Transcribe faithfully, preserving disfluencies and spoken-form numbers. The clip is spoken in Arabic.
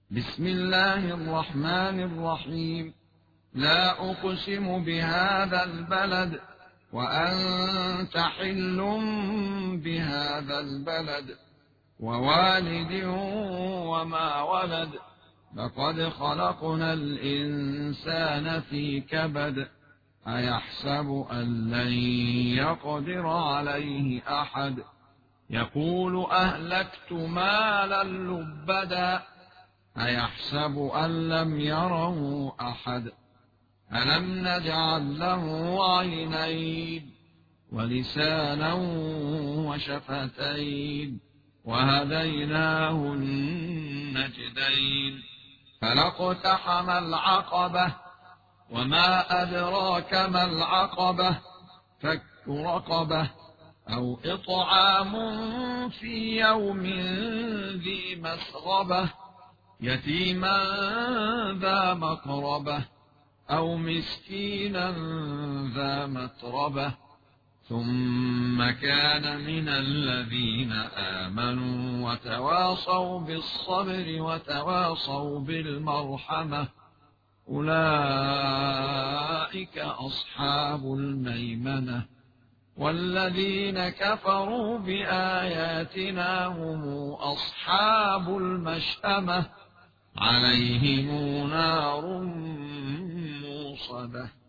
بسم الله الرحمن الرحيم. لا أقسم بهذا البلد وأنت حل بهذا البلد ووالد وما ولد، لقد خلقنا الإنسان في كبد، أيحسب أن لن يقدر عليه أحد، يقول أهلكت مالا لبدا، أيحسب أن لم يره أحد، ألم نجعل له عينين ولسانا وشفتين وهديناه النجدين، فلاقتحم العقبة وما أدراك ما العقبة، فك رقبة أو إطعام في يوم ذي مسغبة، يتيما ذا مقربة أو مسكينا ذا متربة، ثم كان من الذين آمنوا وتواصوا بالصبر وتواصوا بالمرحمة، أولئك أصحاب الميمنة، والذين كفروا بآياتنا هم أصحاب المشأمة، عليهم نار موصدة.